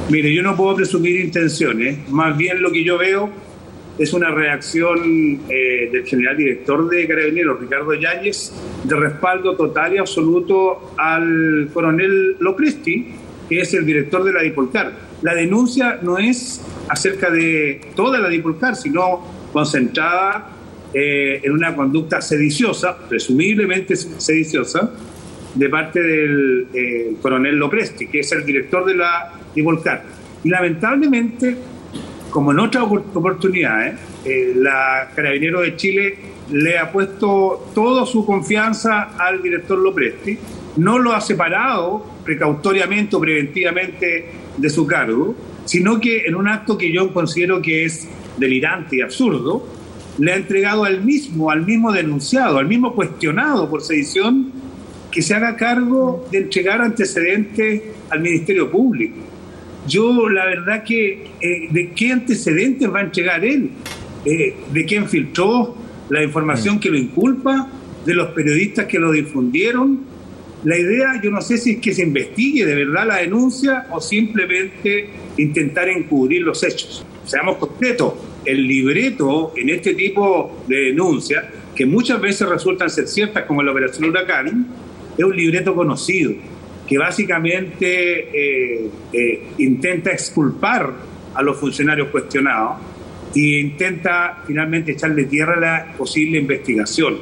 Mire, yo no puedo presumir intenciones, más bien lo que yo veo es una reacción del general director de Carabineros, Ricardo Yáñez, de respaldo total y absoluto al coronel Lopresti, que es el director de la Dipolcar. La denuncia no es acerca de toda la Dipolcar, sino concentrada en una conducta sediciosa, presumiblemente sediciosa, de parte del coronel Lopresti, que es el director de la Dipolcar. Y lamentablemente, como en otras oportunidades, la Carabineros de Chile le ha puesto toda su confianza al director Lopresti, no lo ha separado precautoriamente o preventivamente de su cargo, sino que en un acto que yo considero que es delirante y absurdo, le ha entregado al mismo denunciado, al mismo cuestionado por sedición, que se haga cargo de entregar antecedentes al Ministerio Público. Yo, la verdad que, ¿de qué antecedentes va a entregar él? ¿De quién filtró la información que lo inculpa? ¿De los periodistas que lo difundieron? La idea, yo no sé si es que se investigue de verdad la denuncia o simplemente intentar encubrir los hechos. Seamos concretos, el libreto en este tipo de denuncias, que muchas veces resultan ser ciertas, como en la Operación Huracán, es un libreto conocido, que básicamente intenta exculpar a los funcionarios cuestionados e intenta finalmente echarle tierra a la posible investigación.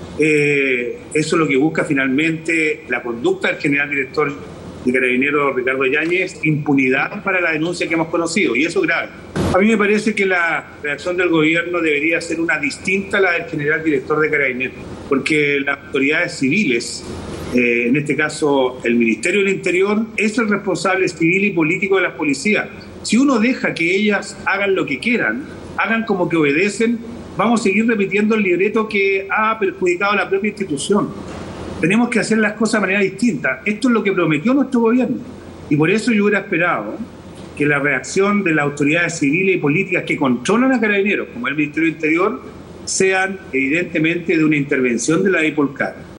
Eso es lo que busca finalmente la conducta del general director de Carabineros, Ricardo Yáñez, impunidad para la denuncia que hemos conocido, y eso es grave. A mí me parece que la reacción del gobierno debería ser una distinta a la del general director de Carabineros, porque las autoridades civiles, en este caso el Ministerio del Interior, es el responsable civil y político de las policías. Si uno deja que ellas hagan lo que quieran, hagan como que obedecen, vamos a seguir repitiendo el libreto que ha perjudicado a la propia institución. Tenemos que hacer las cosas de manera distinta. Esto es lo que prometió nuestro gobierno. Y por eso yo hubiera esperado que la reacción de las autoridades civiles y políticas que controlan a Carabineros, como el Ministerio del Interior, sean evidentemente de una intervención de la Dipolcar.